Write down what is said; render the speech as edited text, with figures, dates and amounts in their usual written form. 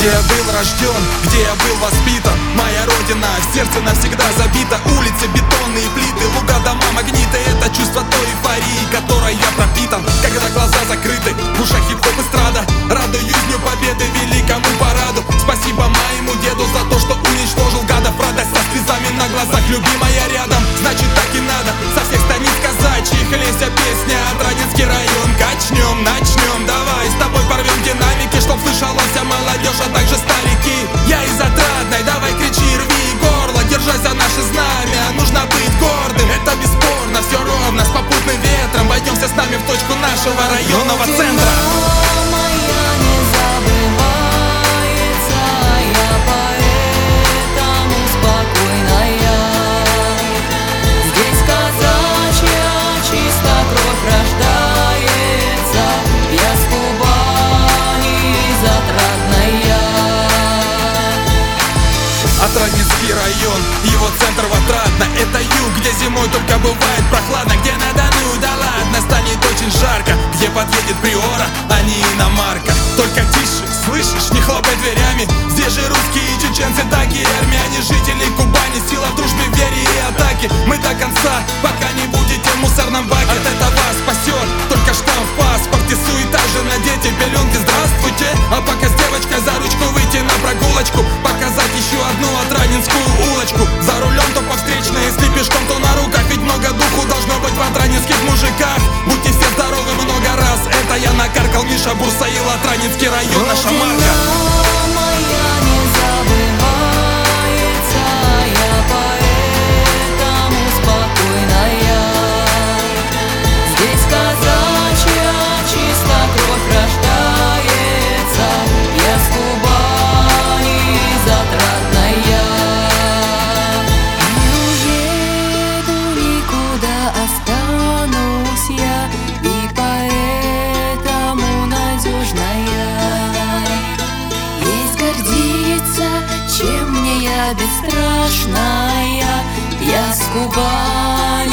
Где я был рожден, где я был воспитан. Моя родина в сердце навсегда забита. Улицы, бетонные плиты, луга, дома, магниты. Это чувство той эйфории, которой я пропитан. Когда глаза закрыты, в ушах хип-хоп эстрада. Радуюсь дню победы, великому параду. Спасибо моему деду за то, что уничтожил гадов. Радость со слезами на глазах, любимая рядом. Значит так и надо, со всех станиц казачьих. Леся песня, Отрадненский район. Качнем, начнем, давай с тобой порвем динамики, чтоб слышала вся молодежь, а также старики. Я из Отрадной, давай кричи, рви горло, держась за наше знамя. Нужно быть гордым, это бесспорно. Все ровно, с попутным ветром. Пойдемся с нами в точку нашего районного центра. Отрадненский район, его центр в Отрадно. Это юг, где зимой только бывает прохладно. Где на Дону, да ладно, станет очень жарко. Где подъедет Приора, а не иномарка. Только тише, слышишь, не хлопай дверями. Здесь же русские и чеченцы, так и армяне. Жители Кубани, сила в дружбе, в вере и атаке. Мы до конца, пока не будете в мусорном баке. От этого спасет только штамп в паспорте. Суета же на дети, пеленки, здравствуйте. А пока с девочкой за ручку выйти на прогулочку, показать еще одну Отрадненскую улочку. За рулем то по встречной, если пешком, то на руках. Ведь много духу должно быть в отрадненских мужиках. Будьте все здоровы много раз. Это я накаркал, Миша Бурсаил, Отрадненский район, наша марка. Чем мне я бесстрашная, я с Кубани.